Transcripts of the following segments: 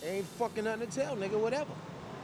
Ain't fucking nothing to tell, nigga, whatever.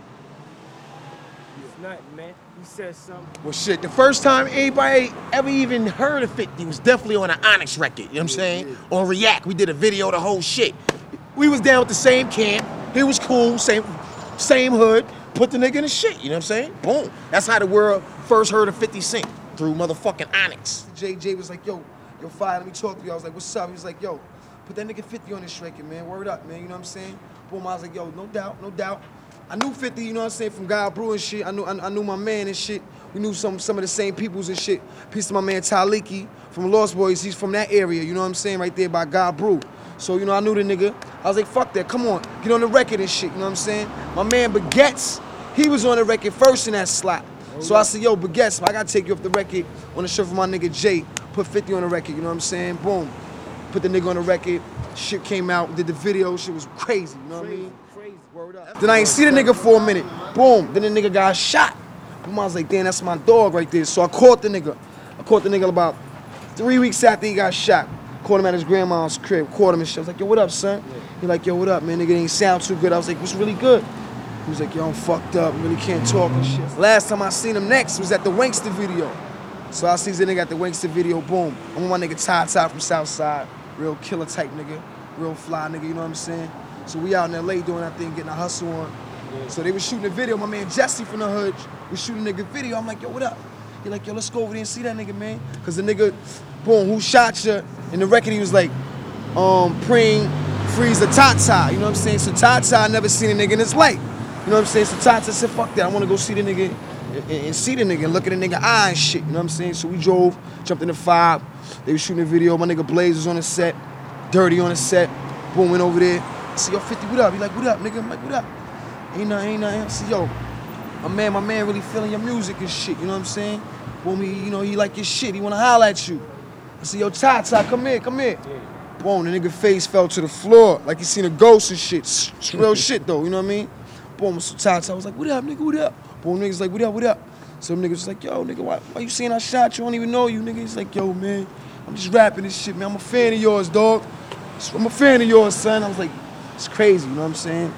It's nothing, man. He said something. Well, shit, the first time anybody ever even heard of 50 was definitely on an Onyx record, you know what I'm saying? On React, we did a video, the whole shit. We was down with the same camp, he was cool, same hood, put the nigga in the shit, you know what I'm saying? Boom. That's how the world first heard of 50 Cent, through motherfucking Onyx. JJ was like, yo, Fire, let me talk to you. I was like, what's up? He was like, yo, put that nigga 50 on this record, man. Word up, man, you know what I'm saying? Boom, I was like, yo, no doubt, no doubt. I knew 50, you know what I'm saying, from God Brew and shit. I knew my man and shit. We knew some of the same peoples and shit. Peace to my man Taliki from Lost Boys. He's from that area, you know what I'm saying, right there by God Brew. So, you know, I knew the nigga. I was like, fuck that, come on, get on the record and shit, you know what I'm saying? My man Baguettes, he was on the record first in that slot. So I said, yo, Baguettes, I gotta take you off the record on the shirt for my nigga Jay. Put 50 on the record, you know what I'm saying? Boom. Put the nigga on the record. Shit came out, did the video, shit was crazy, you know what I mean? Crazy. Word up. Then I ain't see the nigga for a minute. Boom, then the nigga got shot. Boom, I was like, damn, that's my dog right there. So I caught the nigga. About 3 weeks after he got shot. Caught him at his grandma's crib, caught him and shit. I was like, yo, what up, son? He like, yo, what up, man? Nigga didn't sound too good. I was like, what's really good? He was like, yo, I'm fucked up, really can't talk and shit. Last time I seen him next was at the Wankster video. So I see the nigga at the Wankster video, boom. I'm with my nigga Ty from Southside. Real killer type nigga, real fly nigga, you know what I'm saying? So we out in LA doing that thing, getting a hustle on. So they was shooting a video, my man Jesse from the hood was shooting a nigga video. I'm like, yo, what up? He like, yo, let's go over there and see that nigga, man. Cause the nigga, boom, who shot you? In the record he was like, praying freeze the Tata, you know what I'm saying? So Tata never seen a nigga in his life. You know what I'm saying? So Tata said, fuck that, I wanna go see the nigga and see the nigga and look at the nigga eye and shit, you know what I'm saying? So we drove, jumped in the 5, they was shooting a video, my nigga Blaze was on the set, Dirty on the set, boom, went over there. I said, yo, 50, what up? He like, what up, nigga? I'm like, what up? Ain't nothing. I said, yo, my man really feeling your music and shit, you know what I'm saying? Boom, he like your shit, he wanna holler at you. I said, yo, Tata, come here. Boom, the nigga face fell to the floor, like he seen a ghost and shit. It's real shit though, you know what I mean? Boom, so Tata was like, what up, nigga, what up? Boom, niggas like, what up? So niggas was like, yo, nigga, why you saying I shot you? I don't even know you, nigga. He's like, yo, man, I'm just rapping this shit, man. I'm a fan of yours, dog. I'm a fan of yours, son. I was like, it's crazy, you know what I'm saying?